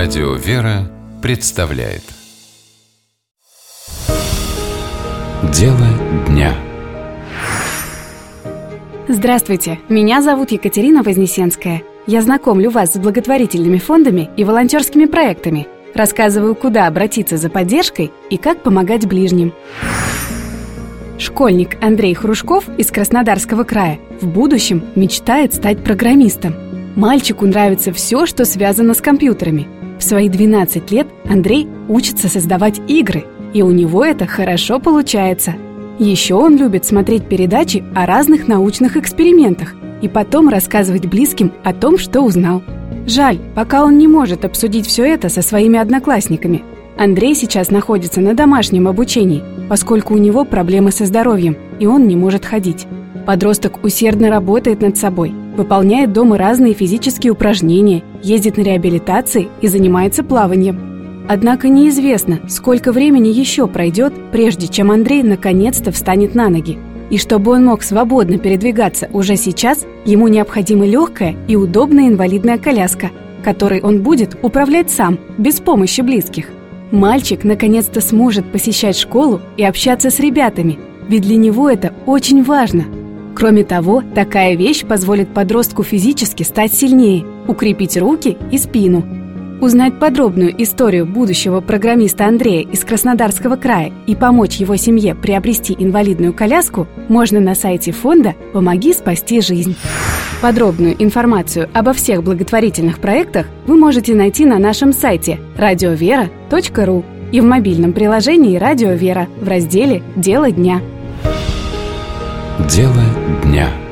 Радио «Вера» представляет Дело дня. Здравствуйте, меня зовут Екатерина Вознесенская. Я знакомлю вас с благотворительными фондами и волонтерскими проектами. Рассказываю, куда обратиться за поддержкой и как помогать ближним. Школьник Андрей Хрушков из Краснодарского края в будущем мечтает стать программистом. Мальчику нравится все, что связано с компьютерами. В свои 12 лет Андрей учится создавать игры, и у него это хорошо получается. Еще он любит смотреть передачи о разных научных экспериментах и потом рассказывать близким о том, что узнал. Жаль, пока он не может обсудить все это со своими одноклассниками. Андрей сейчас находится на домашнем обучении, поскольку у него проблемы со здоровьем, и он не может ходить. Подросток усердно работает над собой, выполняет дома разные физические упражнения, ездит на реабилитации и занимается плаванием. Однако неизвестно, сколько времени еще пройдет, прежде чем Андрей наконец-то встанет на ноги. И чтобы он мог свободно передвигаться уже сейчас, ему необходима легкая и удобная инвалидная коляска, которой он будет управлять сам, без помощи близких. Мальчик наконец-то сможет посещать школу и общаться с ребятами, ведь для него это очень важно. Кроме того, такая вещь позволит подростку физически стать сильнее, укрепить руки и спину. Узнать подробную историю будущего программиста Андрея из Краснодарского края и помочь его семье приобрести инвалидную коляску можно на сайте фонда «Помоги спасти жизнь». Подробную информацию обо всех благотворительных проектах вы можете найти на нашем сайте radiovera.ru и в мобильном приложении «Радио Вера» в разделе «Дело дня». Дело дня.